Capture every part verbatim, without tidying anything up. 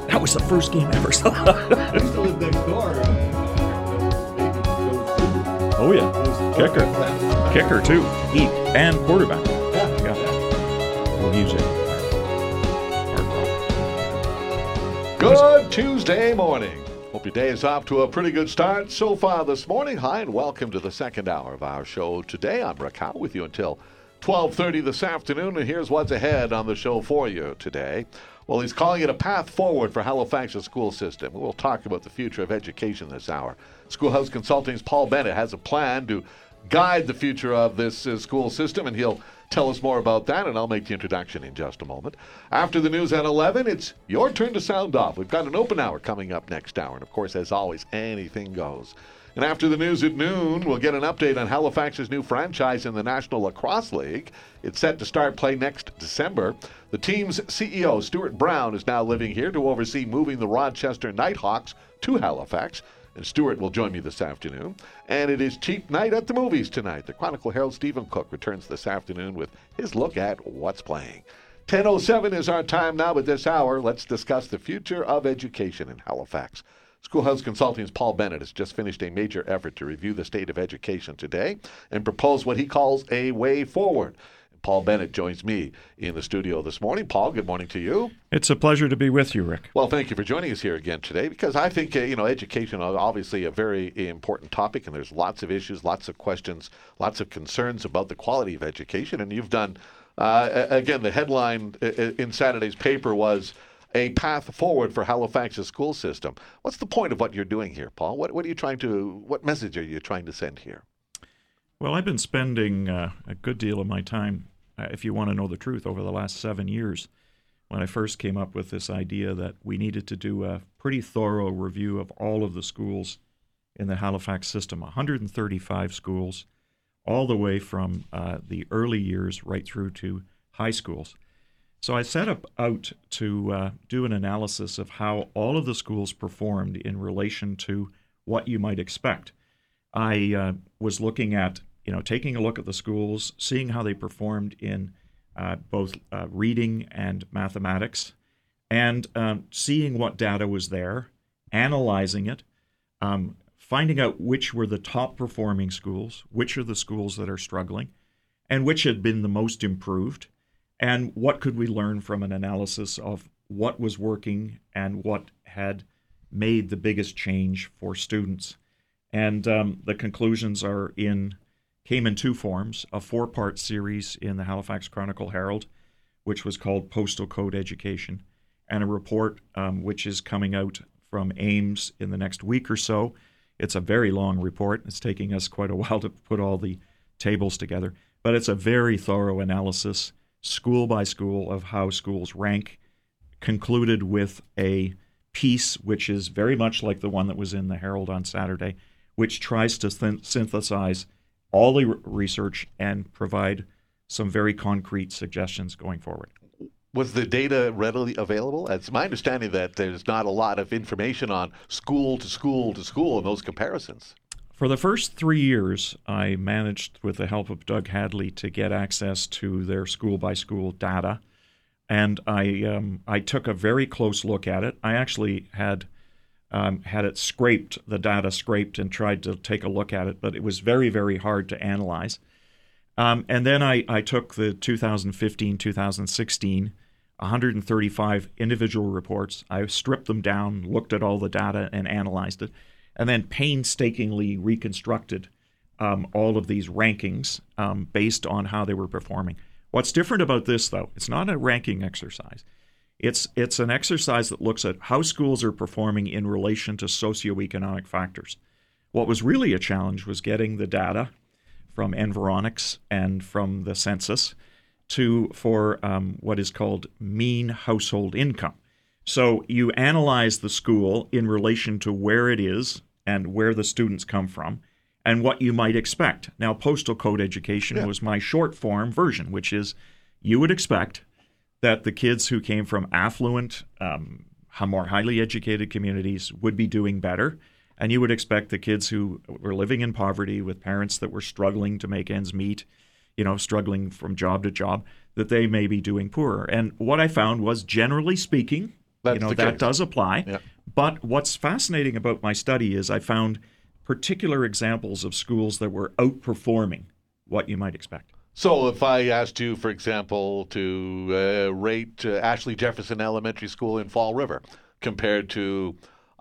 That was the first game ever. Used to live next door. Oh, yeah. Kicker. Kicker, too. Eat. And quarterback. Yeah. Yeah. Well, he's it. Good Tuesday morning. Hope your day is off to a pretty good start so far this morning. Hi, and welcome to the second hour of our show today. I'm Rick Howe with you until twelve thirty this afternoon, and here's what's ahead on the show for you today. Well, he's calling it a path forward for Halifax's school system. We'll talk about the future of education this hour. Schoolhouse Consulting's Paul Bennett has a plan to guide the future of this uh, school system, and he'll tell us more about that, and I'll make the introduction in just a moment. After the news at eleven, it's your turn to sound off. We've got an open hour coming up next hour, and of course, as always, anything goes. And after the news at noon, we'll get an update on Halifax's new franchise in the National Lacrosse League. It's set to start play next December. The team's C E O, Stuart Brown, is now living here to oversee moving the Rochester Nighthawks to Halifax. And Stuart will join me this afternoon. And it is cheap night at the movies tonight. The Chronicle Herald Stephen Cook returns this afternoon with his look at what's playing. ten oh seven is our time now, but this hour, let's discuss the future of education in Halifax. Schoolhouse Consulting's Paul Bennett has just finished a major effort to review the state of education today and propose what he calls a way forward. Paul Bennett joins me in the studio this morning. Paul, good morning to you. It's a pleasure to be with you, Rick. Well, thank you for joining us here again today, because I think, uh, you know, education is obviously a very important topic, and there's lots of issues, lots of questions, lots of concerns about the quality of education. And you've done, uh, again, the headline in Saturday's paper was a path forward for Halifax's school system. What's the point of what you're doing here, Paul? What, what are you trying to, what message are you trying to send here? Well, I've been spending uh, a good deal of my time, uh, if you want to know the truth, over the last seven years when I first came up with this idea that we needed to do a pretty thorough review of all of the schools in the Halifax system, one hundred thirty-five schools, all the way from uh, the early years right through to high schools. So I set up out to uh, do an analysis of how all of the schools performed in relation to what you might expect. I uh, was looking at You know, taking a look at the schools, seeing how they performed in uh, both uh, reading and mathematics, and um, seeing what data was there, analyzing it, um, finding out which were the top performing schools, which are the schools that are struggling, and which had been the most improved, and what could we learn from an analysis of what was working and what had made the biggest change for students. And um, the conclusions are in came in two forms: a four-part series in the Halifax Chronicle Herald, which was called Postal Code Education, and a report um, which is coming out from Ames in the next week or so. It's a very long report. It's taking us quite a while to put all the tables together, but it's a very thorough analysis, school by school, of how schools rank, concluded with a piece which is very much like the one that was in the Herald on Saturday, which tries to th- synthesize all the research and provide some very concrete suggestions going forward. Was the data readily available? It's my understanding that there's not a lot of information on school to school to school in those comparisons. For the first three years, I managed, with the help of Doug Hadley, to get access to their school-by-school data, and I um, I took a very close look at it. I actually had Um, had it scraped, the data scraped, and tried to take a look at it, but it was very, very hard to analyze. Um, and then I, I took the two thousand fifteen, two thousand sixteen, one hundred thirty-five individual reports. I stripped them down, looked at all the data, and analyzed it, and then painstakingly reconstructed um, all of these rankings um, based on how they were performing. What's different about this, though, it's not a ranking exercise. It's it's an exercise that looks at how schools are performing in relation to socioeconomic factors. What was really a challenge was getting the data from Environics and from the census to for um, what is called mean household income. So you analyze the school in relation to where it is and where the students come from and what you might expect. Now, Postal Code Education yeah. was my short form version, which is you would expect that the kids who came from affluent, um, more highly educated communities would be doing better. And you would expect the kids who were living in poverty with parents that were struggling to make ends meet, you know, struggling from job to job, that they may be doing poorer. And what I found was, generally speaking, That's you know, the that case. does apply. Yeah. But what's fascinating about my study is I found particular examples of schools that were outperforming what you might expect. So if I asked you, for example, to uh, rate uh, Ashley Jefferson Elementary School in Fall River compared to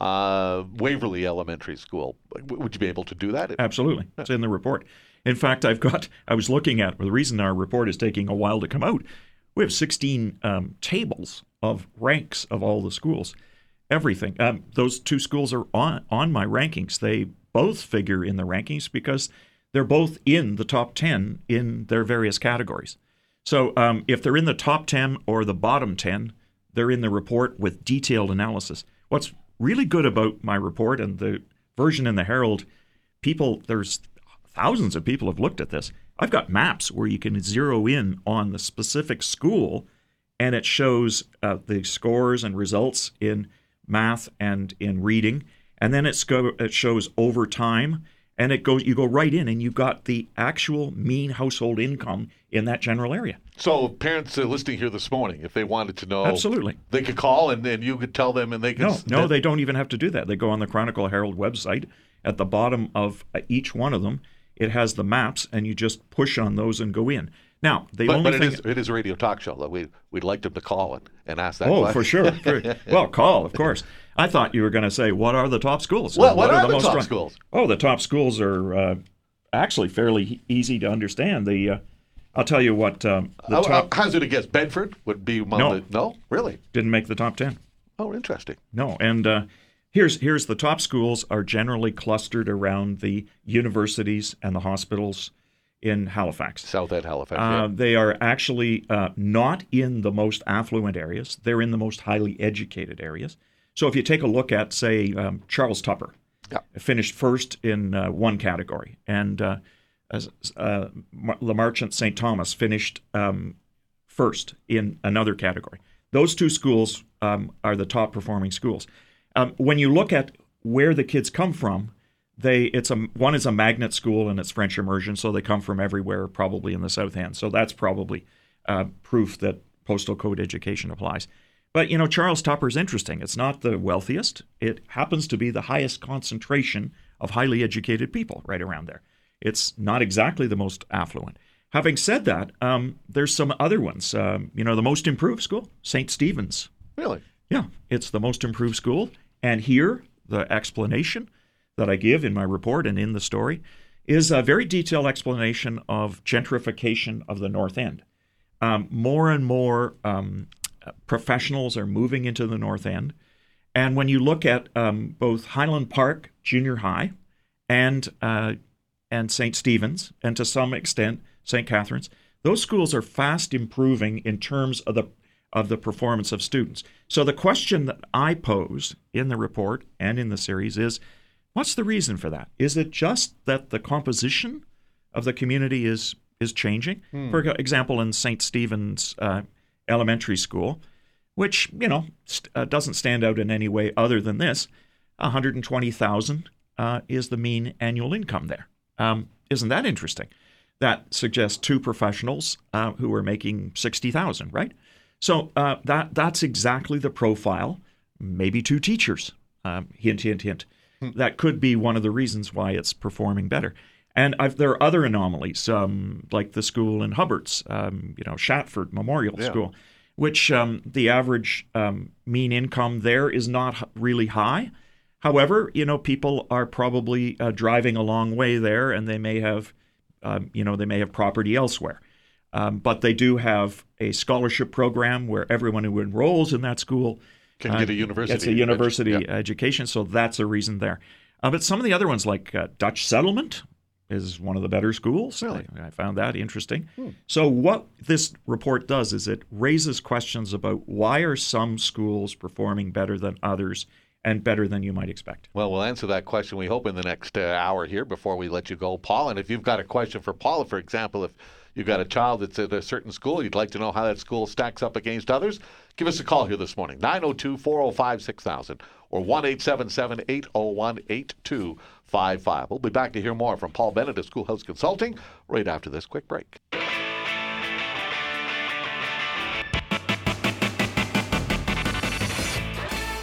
uh, Waverly Elementary School, w- would you be able to do that? Absolutely. It's in the report. In fact, I've got, I was looking at, well, the reason our report is taking a while to come out, we have sixteen um, tables of ranks of all the schools. Everything. Um, those two schools are on, on my rankings. They both figure in the rankings because they're both in the top ten in their various categories. So um, if they're in the top ten or the bottom ten, they're in the report with detailed analysis. What's really good about my report and the version in the Herald, people, there's thousands of people have looked at this. I've got maps where you can zero in on the specific school, and it shows uh, the scores and results in math and in reading, and then it's go, it shows over time, and it goes. You go right in, and you've got the actual mean household income in that general area. So parents are listening here this morning, if they wanted to know, Absolutely, they could call and then you could tell them, and they could. No, no, they don't even have to do that. They go on the Chronicle Herald website. At the bottom of each one of them, it has the maps, and you just push on those and go in. Now, the But, only but it, thing is, it is a radio talk show, though. We, we'd like them to call and, and ask that Oh, question. for sure. For- well, call, of course. I thought you were going to say, what are the top schools? What- what are the most top run- schools? Oh, the top schools are uh, actually fairly easy to understand. The uh, I'll tell you what, um, the Uh, top uh, hazard a guess. Bedford would be one No. of the... No? Really? didn't make the top ten. Oh, interesting. No, and uh, here's here's the top schools are generally clustered around the universities and the hospitals in Halifax. South End, Halifax. Uh, yeah. they are actually uh, not in the most affluent areas. They're in the most highly educated areas. So if you take a look at, say, um, Charles Tupper, Yeah. finished first in uh, one category, and uh, as, uh, Le Marchant Saint Thomas finished um, first in another category. Those two schools um, are the top performing schools. Um, when you look at where the kids come from, They it's a one is a magnet school and it's French immersion, so they come from everywhere, probably in the South End. So that's probably uh, proof that postal code education applies. But you know, Charles Tupper is interesting. It's not the wealthiest. It happens to be the highest concentration of highly educated people right around there. It's not exactly the most affluent. Having said that, um, there's some other ones. Um, you know, the most improved school, Saint Stephen's. Really? Yeah, it's the most improved school. And here, the explanation that I give in my report and in the story is a very detailed explanation of gentrification of the North End. Um, more and more um, professionals are moving into the North End. And when you look at um, both Highland Park Junior High and uh, and Saint Stephen's, and to some extent Saint Catherine's, those schools are fast improving in terms of the of the performance of students. So the question that I pose in the report and in the series is, what's the reason for that? Is it just that the composition of the community is is changing? Hmm. For example, in Saint Stephen's uh, Elementary School, which, you know, st- uh, doesn't stand out in any way other than this, one hundred twenty thousand uh, is the mean annual income there. Um, isn't that interesting? That suggests two professionals uh, who are making sixty thousand, right? So uh, that that's exactly the profile. Maybe two teachers. Um, hint, hint, hint. Hmm. That could be one of the reasons why it's performing better. And I've, there are other anomalies, um, like the school in Hubbards, um, you know, Shatford Memorial yeah. School, which um, the average um, mean income there is not really high. However, you know, people are probably uh, driving a long way there, and they may have, um, you know, they may have property elsewhere. Um, but they do have a scholarship program where everyone who enrolls in that school can uh, get a university. Gets a university edu- yeah. education, so that's a reason there. Uh, but some of the other ones, like uh, Dutch Settlement, is one of the better schools. Really? I, I found that interesting. Hmm. So what this report does is it raises questions about why are some schools performing better than others and better than you might expect. Well, we'll answer that question, we hope, in the next uh, hour here before we let you go, Paul. And if you've got a question for Paula, for example, if you've got a child that's at a certain school, you'd like to know how that school stacks up against others, give us a call here this morning, nine oh two, four oh five, six thousand or one eight seven seven, eight oh one, eight two five five. We'll be back to hear more from Paul Bennett of Schoolhouse Consulting right after this quick break.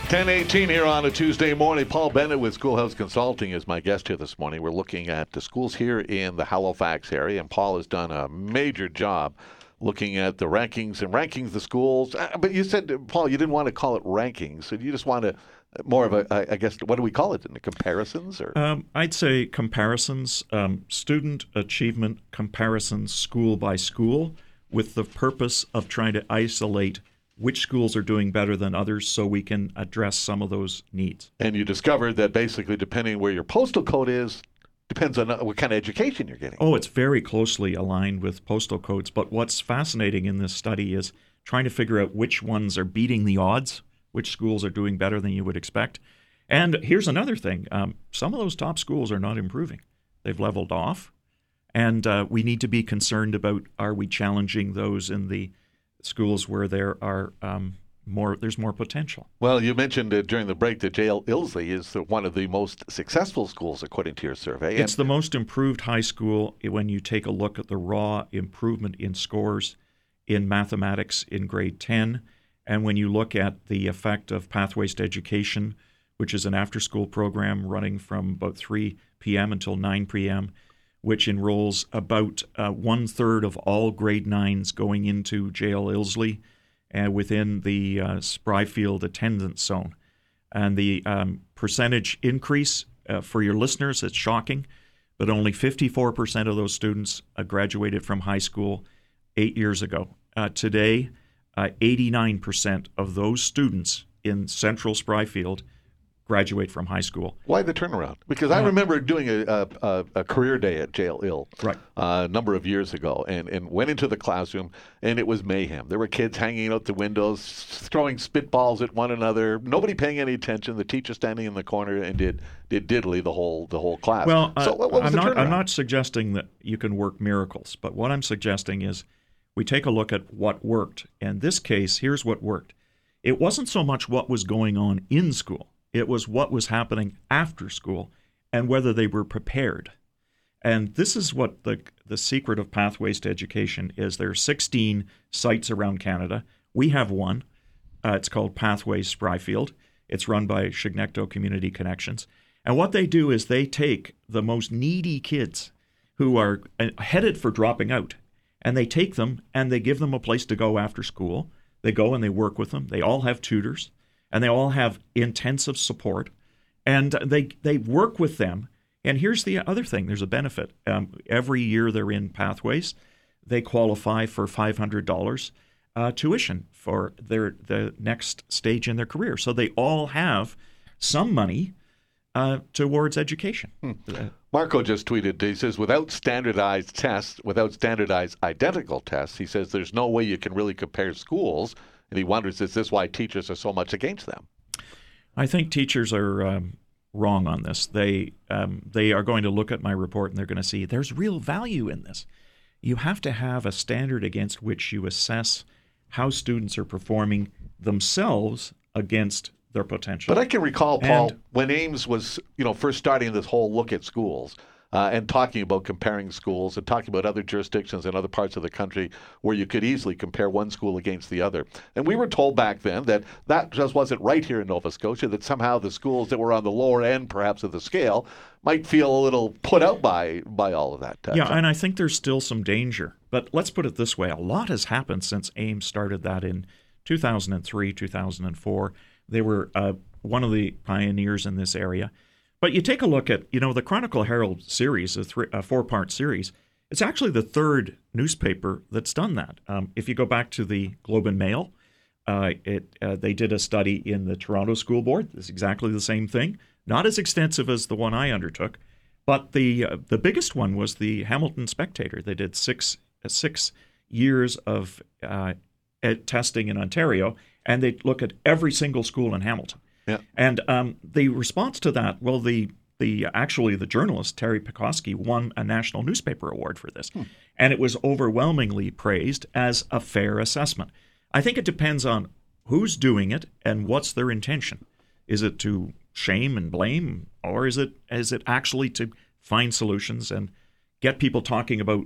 ten eighteen here on a Tuesday morning. Paul Bennett with Schoolhouse Consulting is my guest here this morning. We're looking at the schools here in the Halifax area, and Paul has done a major job looking at the rankings and rankings the schools. Uh, But you said, Paul, you didn't want to call it rankings. So you just want to more of a, I I guess, what do we call it? In the comparisons? Or Um, I'd say comparisons, um, student achievement comparisons, school by school, with the purpose of trying to isolate which schools are doing better than others so we can address some of those needs. And you discovered that basically depending where your postal code is, depends on what kind of education you're getting. Oh, it's very closely aligned with postal codes. But what's fascinating in this study is trying to figure out which ones are beating the odds, which schools are doing better than you would expect. And here's another thing. Um, some of those top schools are not improving. They've leveled off. And uh, we need to be concerned about, are we challenging those in the schools where there are um, more, there's more potential? Well, you mentioned uh, during the break that J L Ilsley is the, one of the most successful schools according to your survey. It's the most improved high school when you take a look at the raw improvement in scores in mathematics in grade ten. And when you look at the effect of Pathways to Education, which is an after-school program running from about three p.m. until nine p.m., which enrolls about uh, one-third of all grade nines going into J L Ilsley uh, within the uh, Spryfield attendance zone. And the um, percentage increase, uh, for your listeners, it's shocking, but only fifty-four percent of those students uh, graduated from high school eight years ago. Uh, today, uh, eighty-nine percent of those students in Central Spryfield graduate from high school. Why the turnaround? Because I Uh, remember doing a, a, a career day at J L Ill Right. uh, a number of years ago, and, and went into the classroom, and it was mayhem. There were kids hanging out the windows, throwing spitballs at one another, nobody paying any attention, the teacher standing in the corner and did did diddly the whole the whole class. Well, so uh, what, what was I'm the not. turnaround? I'm not suggesting that you can work miracles, but what I'm suggesting is we take a look at what worked. In this case, here's what worked. It wasn't so much what was going on in school. It was what was happening after school and whether they were prepared. And this is what the the secret of Pathways to Education is. There are sixteen sites around Canada. We have one. Uh, it's called Pathways Spryfield. It's run by Chignecto Community Connections. And what they do is they take the most needy kids who are uh, headed for dropping out, and they take them and they give them a place to go after school. They go and they work with them. They all have tutors. And they all have intensive support, and they they work with them. And here's the other thing: there's a benefit. Um, every year they're in Pathways, they qualify for five hundred dollars uh, tuition for their the next stage in their career. So they all have some money uh, towards education. Hmm. Marco just tweeted. He says, without standardized tests, without standardized identical tests, he says there's no way you can really compare schools. And he wonders, is this why teachers are so much against them? I think teachers are um, wrong on this. They um, they are going to look at my report and they're going to see there's real value in this. You have to have a standard against which you assess how students are performing themselves against their potential. But I can recall, Paul, And- when Ames was, you know, first starting this whole look at schools, Uh, and talking about comparing schools and talking about other jurisdictions and other parts of the country where you could easily compare one school against the other. And we were told back then that that just wasn't right here in Nova Scotia, that somehow the schools that were on the lower end, perhaps, of the scale might feel a little put out by by all of that. Uh, yeah, and I think there's still some danger. But let's put it this way. A lot has happened since Ames started that in two thousand three, two thousand four. They were uh, one of the pioneers in this area. But you take a look at, you know, the Chronicle Herald series, a, three, a four-part series, it's actually the third newspaper that's done that. Um, if you go back to the Globe and Mail, uh, it, uh, they did a study in the Toronto School Board. It's exactly the same thing. Not as extensive as the one I undertook, but the uh, the biggest one was the Hamilton Spectator. They did six uh, six years of uh, ed- testing in Ontario, and they look at every single school in Hamilton. Yeah. And um, the response to that, well, the the actually the journalist Terry Pekoski won a National Newspaper Award for this, hmm. and it was overwhelmingly praised as a fair assessment. I think it depends on who's doing it and what's their intention. Is it to shame and blame, or is it is it actually to find solutions and get people talking about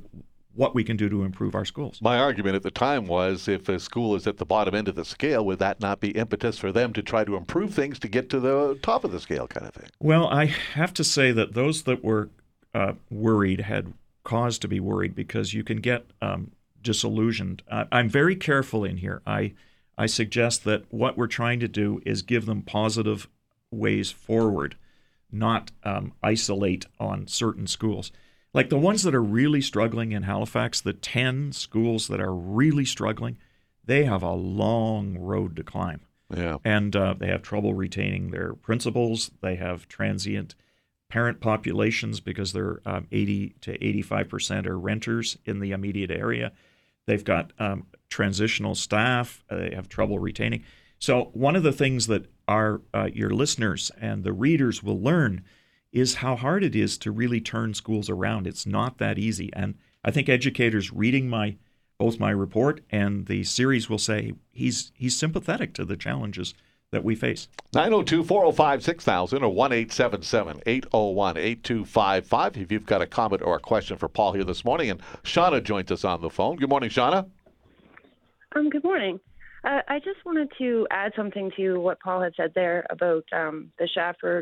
what we can do to improve our schools. My argument at the time was if a school is at the bottom end of the scale, would that not be impetus for them to try to improve things to get to the top of the scale kind of thing? Well, I have to say that those that were uh, worried had cause to be worried because you can get um, disillusioned. I, I'm very careful in here. I, I suggest that what we're trying to do is give them positive ways forward, not um, isolate on certain schools. Like the ones that are really struggling in Halifax, the ten schools that are really struggling, they have a long road to climb. Yeah. And uh, they have trouble retaining their principals. They have transient parent populations because they're um, eighty to eighty-five percent are renters in the immediate area. They've got um, transitional staff. Uh, they have trouble retaining. So one of the things that our uh, your listeners and the readers will learn is how hard it is to really turn schools around. It's not that easy. And I think educators reading my both my report and the series will say he's he's sympathetic to the challenges that we face. nine oh two, four oh five, six thousand or one eight seven seven, eight oh one, eight two five five if you've got a comment or a question for Paul here this morning. And Shauna joins us on the phone. Good morning, Shauna. Um, good morning. Uh, I just wanted to add something to what Paul had said there about um, the Shafford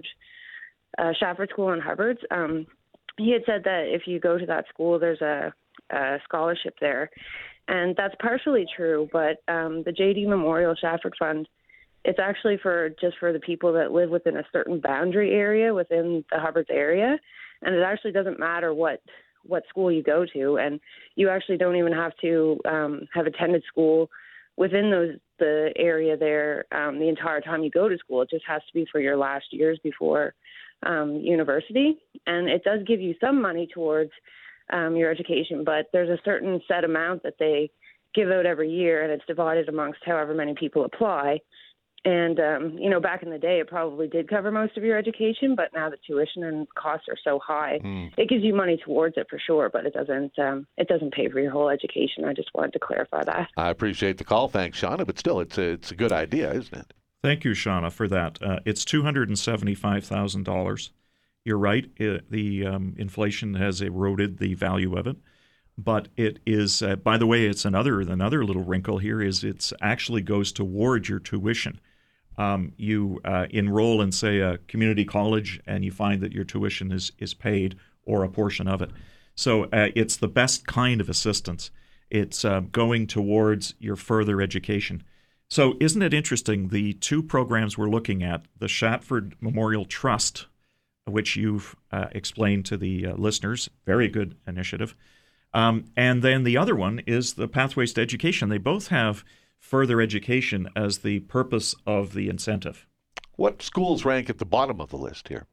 Uh, Shafford School in Hubbard. Um, he had said that if you go to that school, there's a, a scholarship there. And that's partially true, but um, the J D Memorial Shafford Fund, it's actually for just for the people that live within a certain boundary area within the Hubbard's area. And it actually doesn't matter what, what school you go to. And you actually don't even have to um, have attended school within those the area there um, the entire time you go to school. It just has to be for your last years before um, university. And it does give you some money towards um, your education, but there's a certain set amount that they give out every year, and it's divided amongst however many people apply. And, um, you know, back in the day, it probably did cover most of your education, but now the tuition and costs are so high, mm. it gives you money towards it for sure, but it doesn't um, it doesn't pay for your whole education. I just wanted to clarify that. I appreciate the call. Thanks, Shauna, but still, it's a, it's a good idea, isn't it? Thank you, Shauna, for that. Uh, it's two hundred seventy-five thousand dollars. You're right. It, the um, inflation has eroded the value of it. But it is, uh, by the way, it's another another little wrinkle here is it's actually goes towards your tuition. Um, you uh, enroll in, say, a community college, and you find that your tuition is is paid or a portion of it. So uh, it's the best kind of assistance. It's uh, going towards your further education. So isn't it interesting, the two programs we're looking at, the Shafford Memorial Trust, which you've uh, explained to the uh, listeners, very good initiative, um, and then the other one is the Pathways to Education. They both have further education as the purpose of the incentive. What schools rank at the bottom of the list here?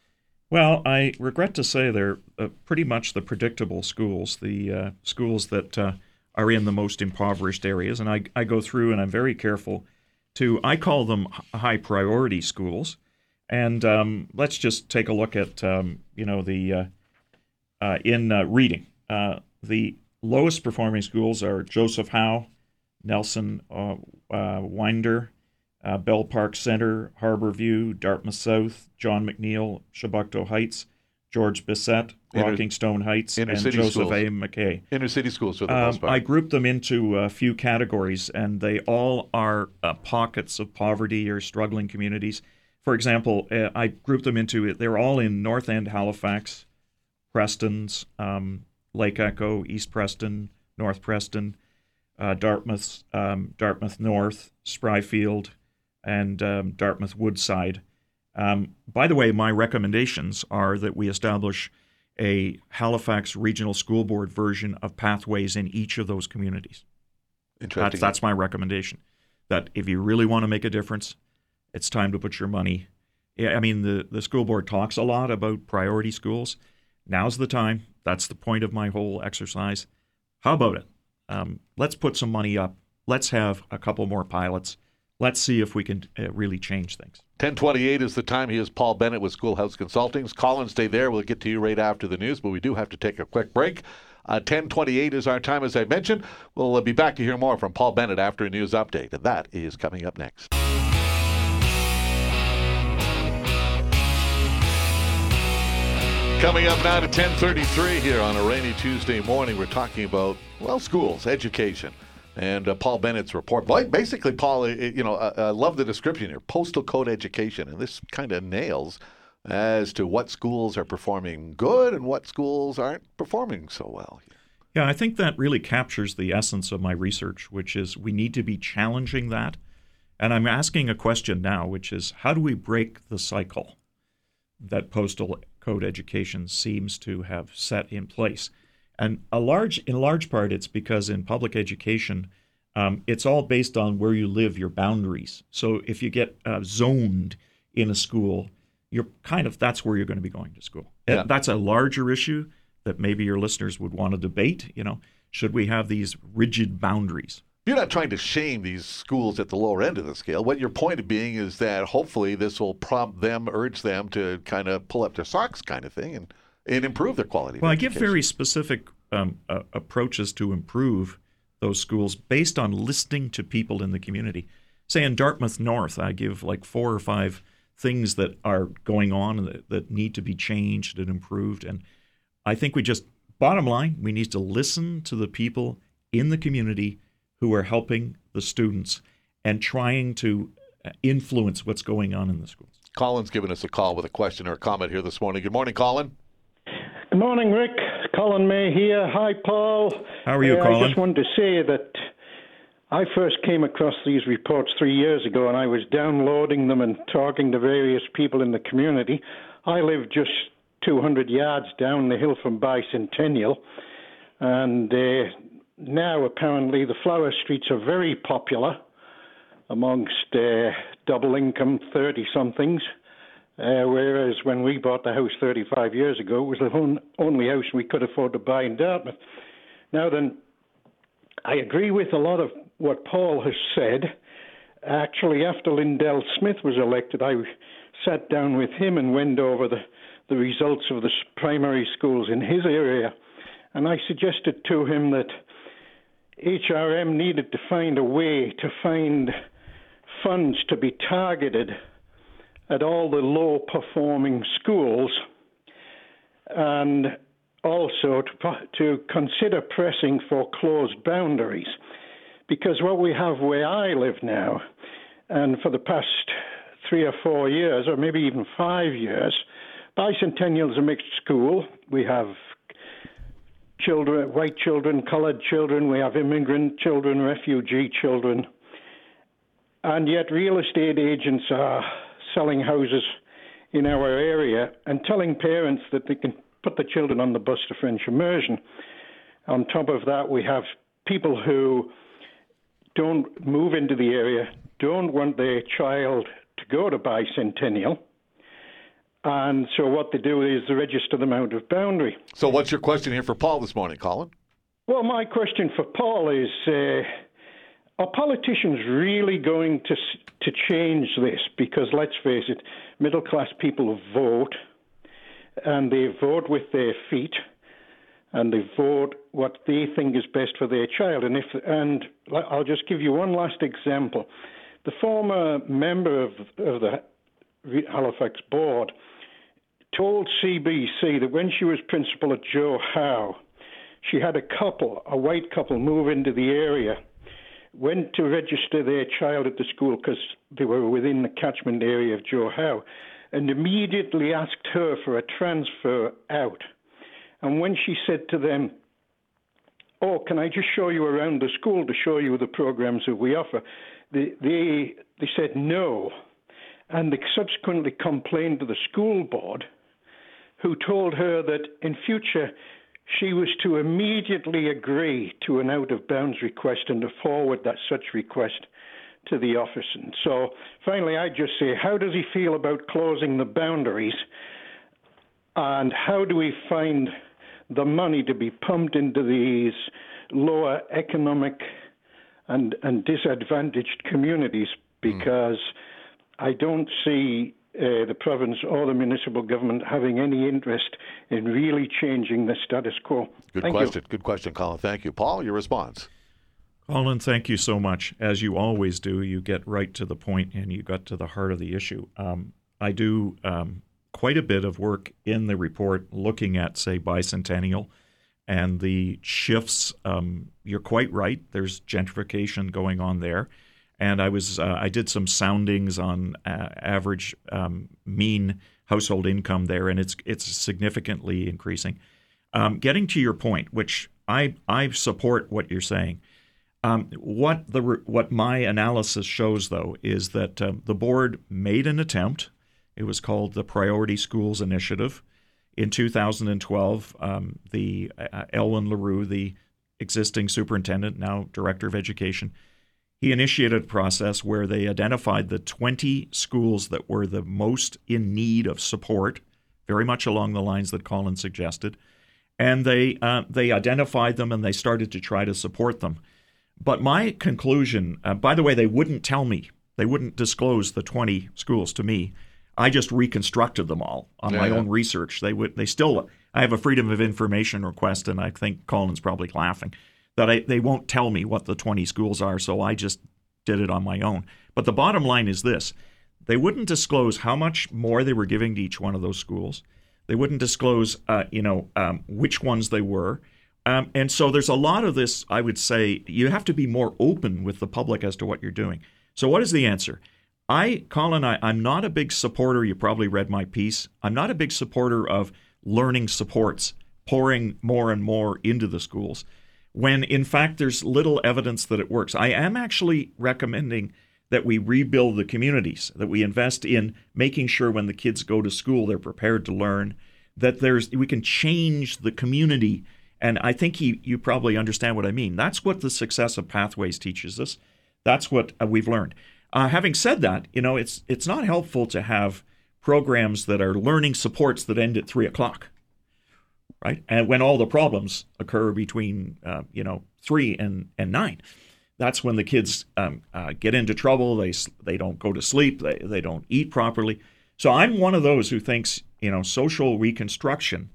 Well, I regret to say they're uh, pretty much the predictable schools, the uh, schools that uh, are in the most impoverished areas. And I, I go through and I'm very careful to, I call them high priority schools. And um, let's just take a look at, um, you know, the uh, uh, in uh, reading. Uh, the lowest performing schools are Joseph Howe, Nelson uh, uh, Winder, uh, Bell Park Center, Harborview, Dartmouth South, John McNeil, Chebucto Heights, George Bissett, Inter- Rocking Stone Heights, and Inter-city Joseph schools. A. McKay. Inner city schools for the Um, most part. I grouped them into a few categories, and they all are uh, pockets of poverty or struggling communities. For example, uh, I grouped them into, they're all in North End, Halifax, Preston's, um, Lake Echo, East Preston, North Preston, uh, Dartmouth, um, Dartmouth North, Spryfield, and um, Dartmouth Woodside. Um, by the way, my recommendations are that we establish a Halifax Regional School Board version of Pathways in each of those communities. Interesting. That's, that's my recommendation. That if you really want to make a difference, it's time to put your money. Yeah, I mean, the, the school board talks a lot about priority schools. Now's the time. That's the point of my whole exercise. How about it? Um, let's put some money up. Let's have a couple more pilots. Let's see if we can uh, really change things. ten twenty-eight is the time. He is Paul Bennett with Schoolhouse Consulting. Colin, stay there. We'll get to you right after the news, but we do have to take a quick break. Uh, ten twenty-eight is our time, as I mentioned. We'll uh, be back to hear more from Paul Bennett after a news update, and that is coming up next. Coming up now to ten thirty-three here on a rainy Tuesday morning, we're talking about, well, schools, education, and uh, Paul Bennett's report. Well, basically, Paul, you know, I, I love the description here, postal code education, and this kind of nails as to what schools are performing good and what schools aren't performing so well. Yeah, I think that really captures the essence of my research, which is we need to be challenging that. And I'm asking a question now, which is how do we break the cycle that postal code education seems to have set in place? And a large, in large part, it's because in public education, um, it's all based on where you live, your boundaries. So if you get uh, zoned in a school, you're kind of, that's where you're going to be going to school. Yeah. That's a larger issue that maybe your listeners would want to debate. You know, should we have these rigid boundaries? You're not trying to shame these schools at the lower end of the scale. What your point being is that hopefully this will prompt them, urge them to kind of pull up their socks kind of thing and, and improve their quality. Well, of I give education. very specific um, uh, approaches to improve those schools based on listening to people in the community. Say in Dartmouth North, I give like four or five things that are going on that, that need to be changed and improved. And I think we just, bottom line, we need to listen to the people in the community who are helping the students and trying to influence what's going on in the schools. Colin's given us a call with a question or a comment here this morning. Good morning, Colin. Good morning, Rick. Colin May here. Hi, Paul. How are you, uh, Colin? I just wanted to say that I first came across these reports three years ago, and I was downloading them and talking to various people in the community. I live just two hundred yards down the hill from Bicentennial, and uh, now apparently the flower streets are very popular amongst uh, double-income thirty-somethings, uh, whereas when we bought the house thirty-five years ago, it was the on- only house we could afford to buy in Dartmouth. Now then, I agree with a lot of what Paul has said. Actually, after Lindell Smith was elected, I sat down with him and went over the, the results of the primary schools in his area, and I suggested to him that H R M needed to find a way to find funds to be targeted at all the low-performing schools, and also to, to consider pressing for closed boundaries. Because what we have where I live now, and for the past three or four years, or maybe even five years, Bicentennial is a mixed school. We have children, white children, colored children, we have immigrant children, refugee children, and yet real estate agents are selling houses in our area and telling parents that they can put the children on the bus to French immersion. On top of that, we have people who don't move into the area, don't want their child to go to Bicentennial, and so what they do is they register them out of boundary. So what's your question here for Paul this morning, Colin? Well, my question for Paul is, uh, are politicians really going to to change this? Because let's face it, middle-class people vote, and they vote with their feet, and they vote what they think is best for their child. And if and I'll just give you one last example. The former member of, of the Halifax board told C B C that when she was principal at Joe Howe, she had a couple, a white couple, move into the area, went to register their child at the school because they were within the catchment area of Joe Howe, and immediately asked her for a transfer out. And when she said to them, oh, can I just show you around the school to show you the programs that we offer, they they, they said no. And they subsequently complained to the school board, who told her that in future she was to immediately agree to an out-of-bounds request and to forward that such request to the office. And so finally I just say, how does he feel about closing the boundaries, and how do we find the money to be pumped into these lower economic and, and disadvantaged communities? Because mm. I don't see uh, the province or the municipal government having any interest in really changing the status quo. Good Thank question. You. Good question, Colin. Thank you. Paul, your response. Colin, thank you so much. As you always do, you get right to the point and you got to the heart of the issue. Um, I do um, quite a bit of work in the report looking at, say, Bicentennial and the shifts. Um, you're quite right. There's gentrification going on there. And I was uh, I did some soundings on uh, average um, mean household income there, and it's it's significantly increasing. Um, getting to your point, which I I support what you're saying. Um, what the what my analysis shows, though, is that uh, the board made an attempt. It was called the Priority Schools Initiative. In two thousand twelve, um, the uh, Elwyn LaRue, the existing superintendent, now director of education, he initiated a process where they identified the twenty schools that were the most in need of support, very much along the lines that Colin suggested, and they uh, they identified them and they started to try to support them. But my conclusion, uh, by the way, they wouldn't tell me, they wouldn't disclose the twenty schools to me. I just reconstructed them all on yeah, my yeah. own research. They would, they still, I have a Freedom of Information request, and I think Colin's probably laughing that I, they won't tell me what the twenty schools are, so I just did it on my own. But the bottom line is this. They wouldn't disclose how much more they were giving to each one of those schools. They wouldn't disclose, uh, you know, um, which ones they were. Um, and so there's a lot of this, I would say, you have to be more open with the public as to what you're doing. So what is the answer? I, Colin, I, I'm not a big supporter, you probably read my piece, I'm not a big supporter of learning supports, pouring more and more into the schools, when in fact there's little evidence that it works. I am actually recommending that we rebuild the communities, that we invest in making sure when the kids go to school they're prepared to learn, that there's we can change the community. And I think you, you probably understand what I mean. That's what the success of Pathways teaches us. That's what uh, we've learned. Uh, having said that, you know, it's it's not helpful to have programs that are learning supports that end at three o'clock, right? And when all the problems occur between, uh, you know, three and, and nine, that's when the kids um, uh, get into trouble. They they don't go to sleep. They they don't eat properly. So I'm one of those who thinks, you know, social reconstruction,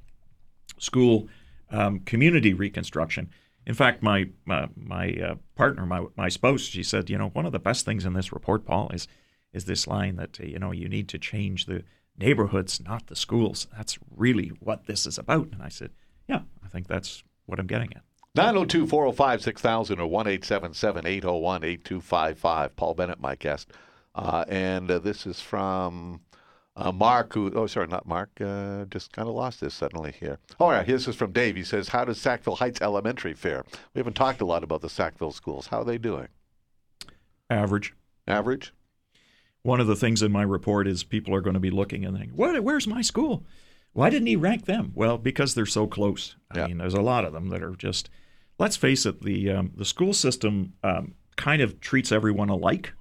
school um, community reconstruction. In fact, my my, my uh, partner, my my spouse, she said, you know, one of the best things in this report, Paul, is is this line that, uh, you know, you need to change the neighborhoods, not the schools. That's really what this is about. And I said, yeah, I think that's what I'm getting at. nine oh two, four oh five, six thousand or one eight seven seven, eight oh one, eight two five five. Paul Bennett, my guest. Uh, and uh, this is from uh, Mark, who, oh, sorry, not Mark, uh, just kind of lost this suddenly here. Oh, yeah, this is from Dave. He says, how does Sackville Heights Elementary fare? We haven't talked a lot about the Sackville schools. How are they doing? Average. Average? One of the things in my report is people are going to be looking and thinking, what, where's my school? Why didn't he rank them? Well, because they're so close. I yeah. mean, there's a lot of them that are just, let's face it, the um, the school system um, kind of treats everyone alike.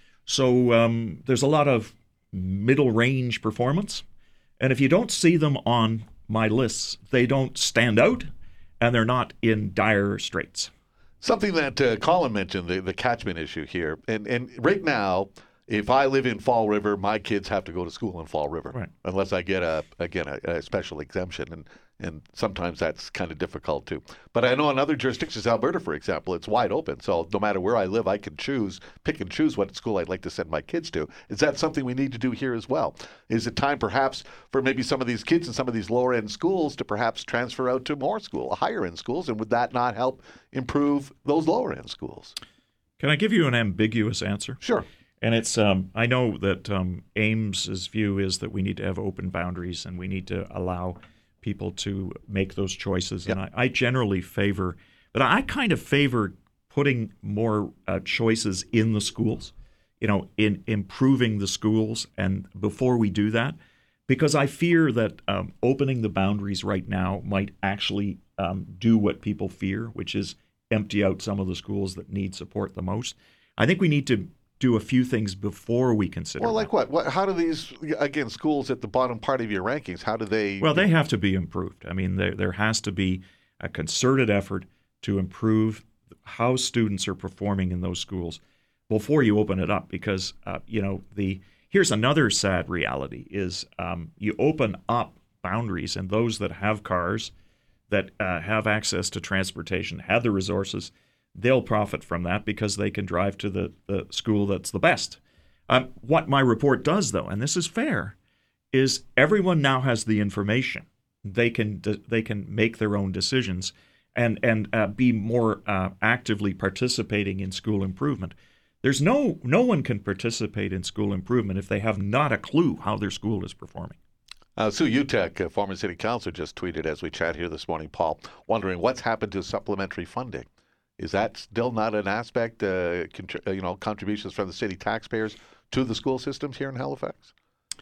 So um, there's a lot of middle range performance. And if you don't see them on my lists, they don't stand out and they're not in dire straits. Something that uh, Colin mentioned, the, the catchment issue here. And, and right now, if I live in Fall River, my kids have to go to school in Fall River, right, unless I get, a again, a, a special exemption. And, and sometimes that's kind of difficult, too. But I know in other jurisdictions, Alberta, for example, it's wide open. So no matter where I live, I can choose, pick and choose what school I'd like to send my kids to. Is that something we need to do here as well? Is it time perhaps for maybe some of these kids in some of these lower-end schools to perhaps transfer out to more school, higher-end schools? And would that not help improve those lower-end schools? Can I give you an ambiguous answer? Sure. And it's, um, I know that um, Ames's view is that we need to have open boundaries and we need to allow people to make those choices. Yep. And I, I generally favor, but I kind of favor putting more uh, choices in the schools, you know, in improving the schools. And before we do that, because I fear that um, opening the boundaries right now might actually um, do what people fear, which is empty out some of the schools that need support the most. I think we need to do a few things before we consider. Well, like that. what? What? How do these, again, schools at the bottom part of your rankings, how do they? Well, they have to be improved. I mean, there there has to be a concerted effort to improve how students are performing in those schools before you open it up. Because, uh, you know, the here's another sad reality is um, you open up boundaries and those that have cars, that uh, have access to transportation, have the resources, they'll profit from that because they can drive to the, the school that's the best. Um, what my report does, though, and this is fair, is everyone now has the information. They can they can make their own decisions and and uh, be more uh, actively participating in school improvement. There's no no one can participate in school improvement if they have not a clue how their school is performing. Uh, Sue Utek, a former city councilor, just tweeted as we chat here this morning, Paul, wondering what's happened to supplementary funding. Is that still not an aspect, uh, contr- you know, contributions from the city taxpayers to the school systems here in Halifax?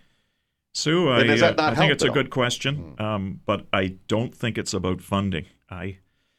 Sue, I, does that uh, not I think help, it's though? a good question, Mm. um, but I don't think it's about funding. I,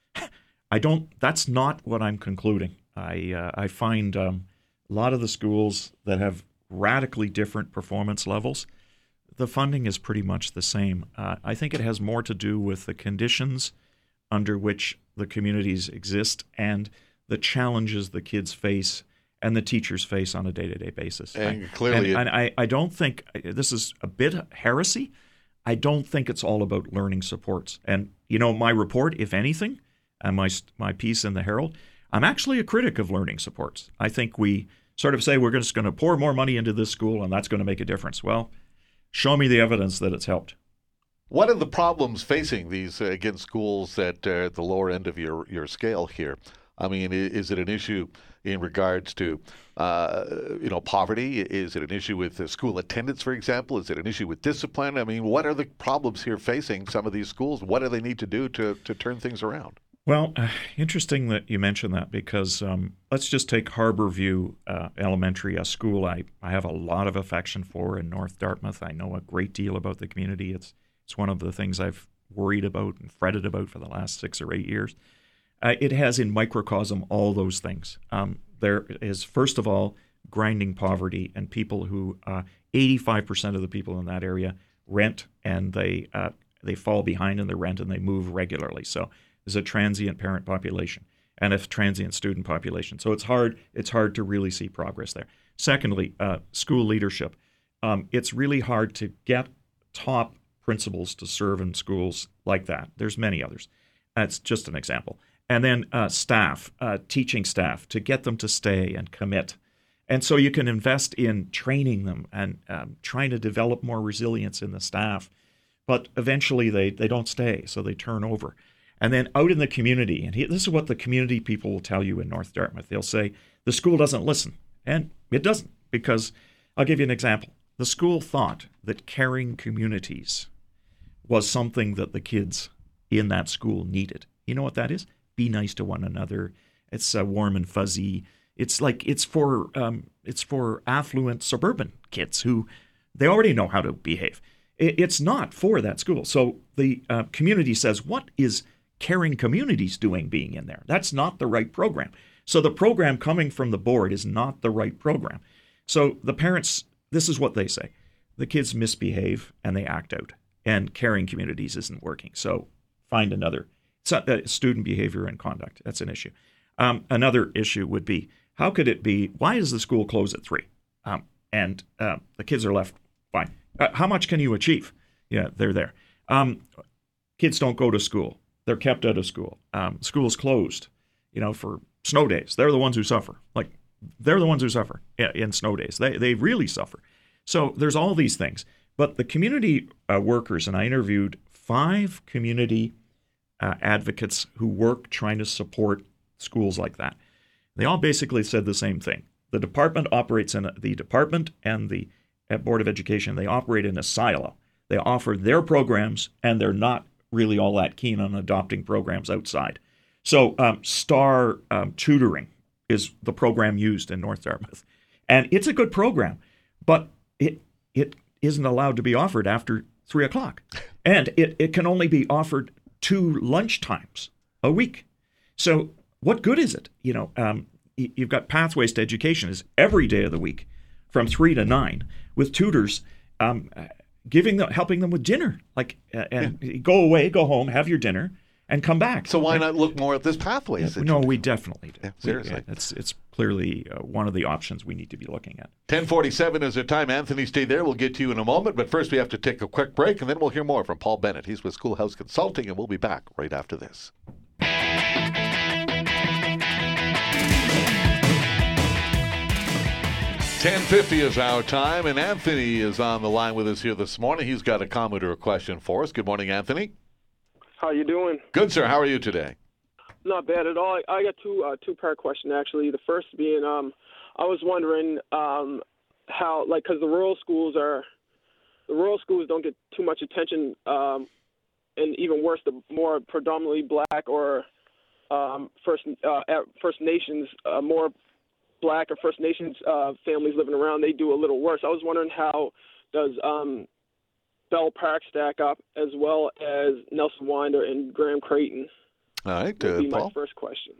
I don't. That's not what I'm concluding. I uh, I find um, a lot of the schools that have radically different performance levels, the funding is pretty much the same. Uh, I think it has more to do with the conditions under which the communities exist and the challenges the kids face and the teachers face on a day-to-day basis. And I, clearly and, it- and I, I don't think, this is a bit heresy, I don't think it's all about learning supports. And, you know, my report, if anything, and my my piece in the Herald, I'm actually a critic of learning supports. I think we sort of say we're just going to pour more money into this school and that's going to make a difference. Well, show me the evidence that it's helped. What are the problems facing these, uh, again, schools at uh, the lower end of your, your scale here? I mean, i- is it an issue in regards to, uh, you know, poverty? Is it an issue with uh, school attendance, for example? Is it an issue with discipline? I mean, what are the problems here facing some of these schools? What do they need to do to, to turn things around? Well, uh, interesting that you mentioned that because um, let's just take Harborview uh, Elementary, a school I, I have a lot of affection for in North Dartmouth. I know a great deal about the community. It's it's one of the things I've worried about and fretted about for the last six or eight years. Uh, it has in microcosm all those things. Um, there is, first of all, grinding poverty and people who, uh, eighty-five percent of the people in that area rent and they uh, they fall behind in their rent and they move regularly. So there's a transient parent population and a transient student population. So it's hard it's hard to really see progress there. Secondly, uh, school leadership. Um, it's really hard to get top principals to serve in schools like that. There's many others. That's just an example. And then uh, staff, uh, teaching staff, to get them to stay and commit. And so you can invest in training them and um, trying to develop more resilience in the staff. But eventually they, they don't stay, so they turn over. And then out in the community, and he, this is what the community people will tell you in North Dartmouth. They'll say, the school doesn't listen. And it doesn't, because I'll give you an example. The school thought that caring communities was something that the kids in that school needed. You know what that is? Be nice to one another. It's uh, warm and fuzzy. It's like it's for um, it's for affluent suburban kids who they already know how to behave. It, it's not for that school. So the uh, community says, what is caring communities doing being in there? That's not the right program. So the program coming from the board is not the right program. So the parents, this is what they say. The kids misbehave and they act out. And caring communities isn't working. So find another. So, uh, student behavior and conduct, that's an issue. Um, another issue would be, how could it be, why does the school close at three? Um, and uh, the kids are left, fine. Uh, how much can you achieve? Yeah, they're there. Um, kids don't go to school. They're kept out of school. Um, school's closed, you know, for snow days. They're the ones who suffer. Like, they're the ones who suffer in snow days. They, they really suffer. So there's all these things. But the community uh, workers, and I interviewed five community uh, advocates who work trying to support schools like that. They all basically said the same thing. The department operates in a, the department and the uh, Board of Education, they operate in a silo. They offer their programs, and they're not really all that keen on adopting programs outside. So um, STAR um, tutoring is the program used in North Dartmouth. And it's a good program, but it it isn't allowed to be offered after three o'clock. And it, it can only be offered two lunch times a week. So what good is it? You know, um, you've got Pathways to Education is every day of the week from three to nine with tutors um, giving them, helping them with dinner. Like, uh, and yeah. Go away, go home, have your dinner, and come back. So why right? not look more at this Pathways? Yeah, no, we definitely do. Yeah, seriously. We, it's, it's clearly uh, one of the options we need to be looking at. ten forty-seven is our time. Anthony, stay there. We'll get to you in a moment. But first we have to take a quick break, and then we'll hear more from Paul Bennett. He's with Schoolhouse Consulting, and we'll be back right after this. ten fifty is our time, and Anthony is on the line with us here this morning. He's got a comment or a question for us. Good morning, Anthony. How you doing? Good, sir. How are you today? Not bad at all. I got two uh, two-part question, actually. The first being, um, I was wondering um, how, like, because the rural schools are, the rural schools don't get too much attention, um, and even worse, the more predominantly black or um, First uh, First Nations, uh, more black or First Nations uh, families living around, they do a little worse. I was wondering how does um, Bell Park stack up, as well as Nelson Winder and Graham Creighton? All right, That would be uh, my Paul. first question.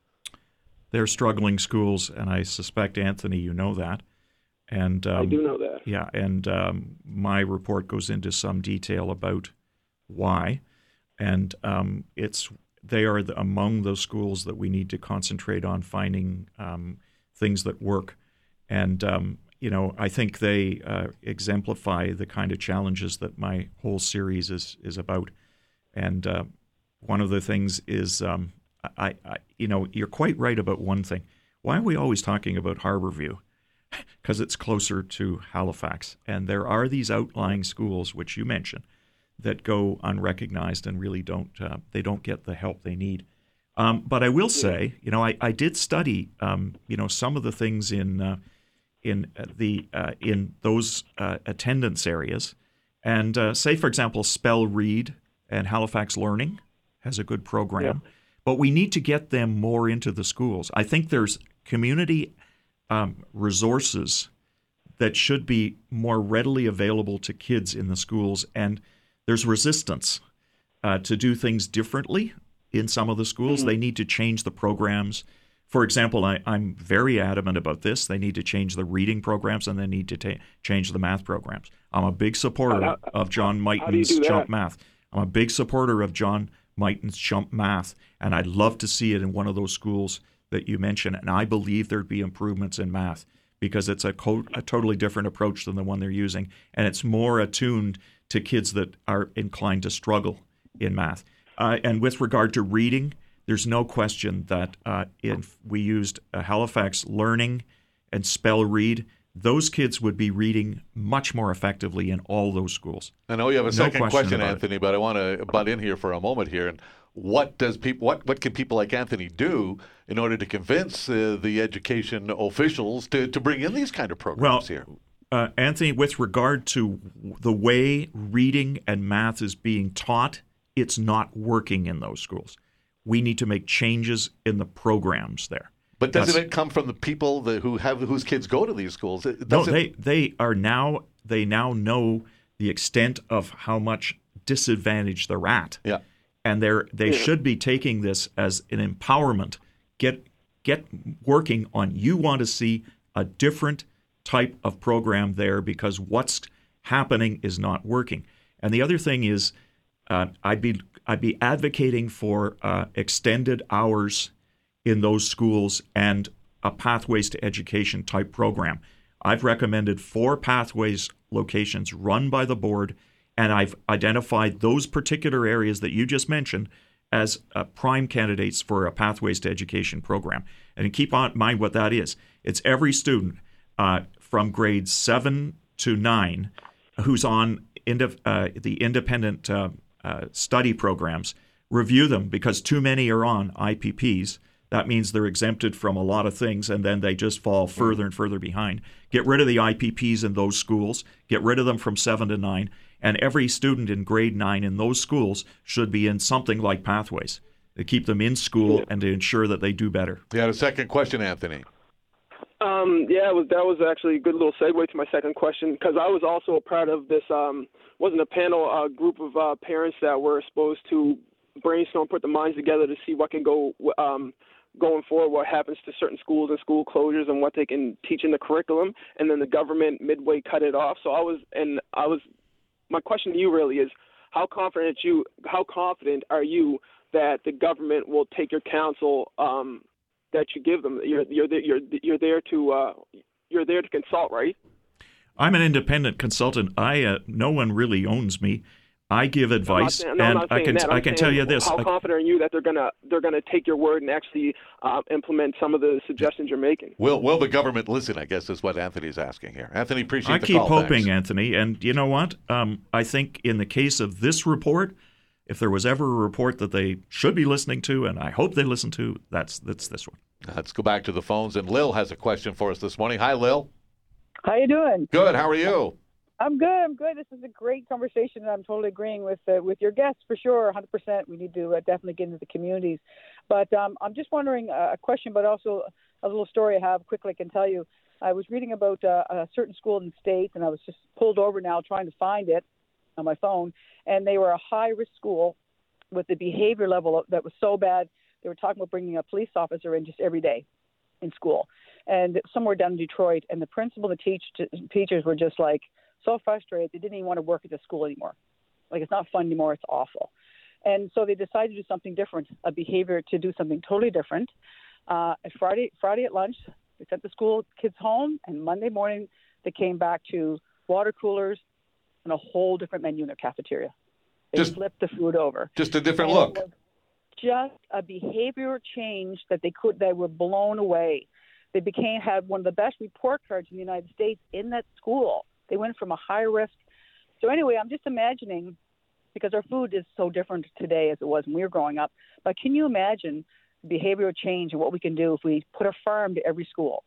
They're struggling schools, and I suspect, Anthony, you know that. And um, I do know that. Yeah, and um, my report goes into some detail about why. And um, it's they are the, among those schools that we need to concentrate on finding um, things that work. And, um, you know, I think they uh, exemplify the kind of challenges that my whole series is, is about. And uh, one of the things is, um, I, I, you know, you're quite right about one thing. Why are we always talking about Harborview? Because it's closer to Halifax. And there are these outlying schools, which you mentioned, that go unrecognized and really don't, uh, they don't get the help they need. Um, but I will say, you know, I, I did study, um, you know, some of the things in uh, in the uh, in those uh, attendance areas, and uh, say, for example, Spell Read and Halifax Learning has a good program, yeah. But we need to get them more into the schools. I think there's community um, resources that should be more readily available to kids in the schools, and there's resistance uh, to do things differently. In some of the schools, mm-hmm. They need to change the programs. For example, I, I'm very adamant about this. They need to change the reading programs, and they need to ta- change the math programs. I'm a big supporter how, of John Mighton's Jump Math. I'm a big supporter of John Mighton's Jump Math, and I'd love to see it in one of those schools that you mentioned. And I believe there'd be improvements in math because it's a, co- a totally different approach than the one they're using, and it's more attuned to kids that are inclined to struggle in math. Uh, and with regard to reading, there's no question that uh, if we used uh, Halifax Learning and Spell Read, those kids would be reading much more effectively in all those schools. I know you have a No second question question, about Anthony, but I want to butt in here for a moment here. And what does people, what, what can people like Anthony do in order to convince uh, the education officials to, to bring in these kind of programs well, here? Uh, Anthony, with regard to the way reading and math is being taught, it's not working in those schools. We need to make changes in the programs there. But doesn't That's, it come from the people that, who have whose kids go to these schools? It no, doesn't... they they are now they now know the extent of how much disadvantage they're at. Yeah, and they're they Yeah. should be taking this as an empowerment. Get get working on. You want to see a different type of program there because what's happening is not working. And the other thing is. Uh, I'd be I'd be advocating for uh, extended hours in those schools and a Pathways to Education type program. I've recommended four Pathways locations run by the board, and I've identified those particular areas that you just mentioned as uh, prime candidates for a Pathways to Education program. And keep in mind what that is. It's every student uh, from grades seven to nine who's on ind- uh, the independent uh, Uh, study programs, review them because too many are on I P Ps. That means they're exempted from a lot of things, and then they just fall further and further behind. Get rid of the I P Ps in those schools. Get rid of them from seven to nine. And every student in grade nine in those schools should be in something like Pathways to keep them in school and to ensure that they do better. You had a second question, Anthony. Um, yeah, it was, that was actually a good little segue to my second question because I was also a part of this, um, wasn't a panel, a uh, group of uh, parents that were supposed to brainstorm, put the minds together to see what can go um, going forward, what happens to certain schools and school closures and what they can teach in the curriculum. And then the government midway cut it off. So I was, and I was, my question to you really is how confident you, how confident are you that the government will take your counsel um, that you give them? You're you're there, you're you're there to uh, you're there to consult, right? I'm an independent consultant. I uh, no one really owns me. I give advice, saying, no, and I can that. I can tell you this. How I, confident are you that they're gonna they're gonna take your word and actually uh, implement some of the suggestions you're making? Will Will the government listen? I guess is what Anthony's asking here. Anthony, appreciate I the keep call. hoping, Thanks. Anthony, and you know what? Um, I think in the case of this report, if there was ever a report that they should be listening to, and I hope they listen to, that's that's this one. Let's go back to the phones, and Lil has a question for us this morning. Hi, Lil. How you doing? Good. How are you? I'm good. I'm good. This is a great conversation. I'm totally agreeing with uh, with your guests for sure. one hundred percent. We need to uh, definitely get into the communities. But um, I'm just wondering uh, a question, but also a little story I have quickly I can tell you. I was reading about uh, a certain school in the States, and I was just pulled over now trying to find it on my phone. And they were a high-risk school with the behavior level that was so bad. They were talking about bringing a police officer in just every day in school. And somewhere down in Detroit, and the principal and the teach, teachers were just like, so frustrated, they didn't even want to work at the school anymore. Like, it's not fun anymore, it's awful. And so they decided to do something different, a behavior to do something totally different. Uh, and Friday, Friday at lunch, they sent the school kids home, and Monday morning they came back to water coolers and a whole different menu in their cafeteria. They Just, flipped the food over. Just a different and look. It was just a behavior change that they could, they were blown away. They became, had one of the best report cards in the United States in that school. They went from a high risk. So anyway, I'm just imagining, because our food is so different today as it was when we were growing up, but can you imagine behavioral change and what we can do if we put a farm to every school?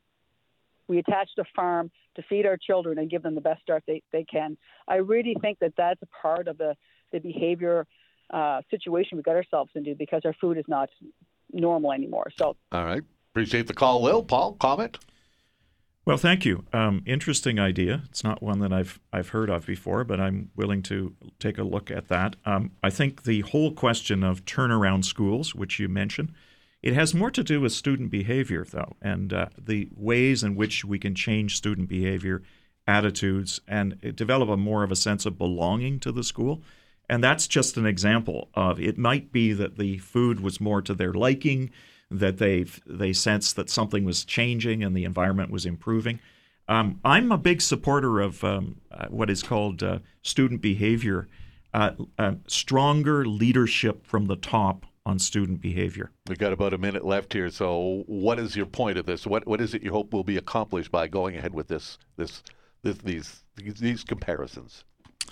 We attached a farm to feed our children and give them the best start they, they can. I really think that that's a part of the, the behavior uh, situation we got ourselves into because our food is not normal anymore. So, all right. Appreciate the call, Lil. Paul, comment? Well, thank you. Um, interesting idea. It's not one that I've I've heard of before, but I'm willing to take a look at that. Um, I think the whole question of turnaround schools, which you mentioned, it has more to do with student behavior, though, and uh, the ways in which we can change student behavior, attitudes, and develop a more of a sense of belonging to the school. And that's just an example of it might be that the food was more to their liking, that they they sensed that something was changing and the environment was improving. Um, I'm a big supporter of um, uh, what is called uh, student behavior, uh, uh, stronger leadership from the top on student behavior. We've got about a minute left here. So what is your point of this? What What is it you hope will be accomplished by going ahead with this, this, this these, these comparisons?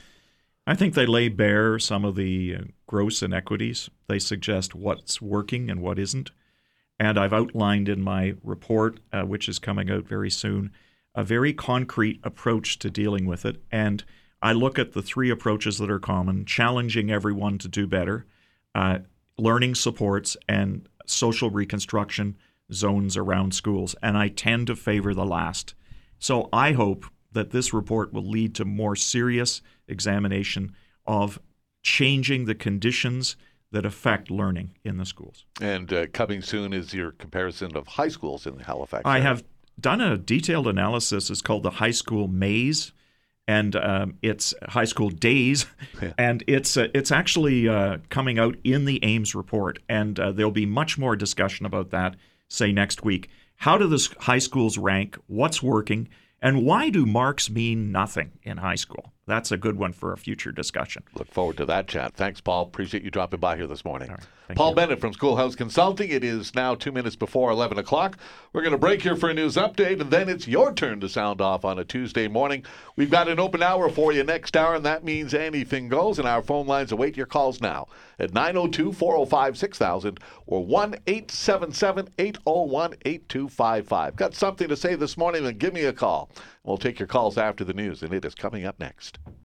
I think they lay bare some of the uh, gross inequities. They suggest what's working and what isn't. And I've outlined in my report, uh, which is coming out very soon, a very concrete approach to dealing with it. And I look at the three approaches that are common: challenging everyone to do better, uh, learning supports, and social reconstruction zones around schools. And I tend to favor the last. So I hope that this report will lead to more serious examination of changing the conditions that affect learning in the schools. And uh, coming soon is your comparison of high schools in Halifax. I area. have done a detailed analysis. It's called the High School Maze, and um, it's High School Days, Yeah. and it's uh, it's actually uh, coming out in the Ames report, and uh, there'll be much more discussion about that, say, next week. How do the high schools rank? What's working? And why do marks mean nothing in high school? That's a good one for a future discussion. Look forward to that chat. Thanks, Paul. Appreciate you dropping by here this morning. All right. Thank Paul you. Bennett from Schoolhouse Consulting. It is now two minutes before eleven o'clock. We're going to break here for a news update, and then it's your turn to sound off on a Tuesday morning. We've got an open hour for you next hour, and that means anything goes, and our phone lines await your calls now at nine oh two, four oh five, six thousand or one eight seven seven, eight oh one, eight two five five. Got something to say this morning, then give me a call. We'll take your calls after the news, and it is coming up next.